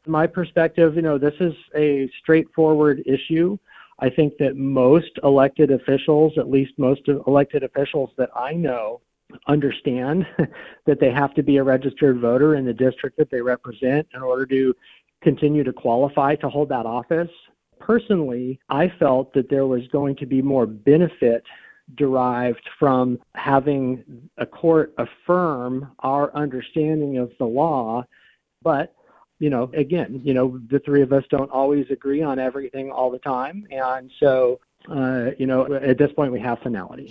My perspective, this is a straightforward issue. I think that most elected officials, at least most elected officials that I know, understand that they have to be a registered voter in the district that they represent in order to continue to qualify to hold that office. Personally, I felt that there was going to be more benefit derived from having a court affirm our understanding of the law. But, again, the three of us don't always agree on everything all the time. And so, at this point, we have finality.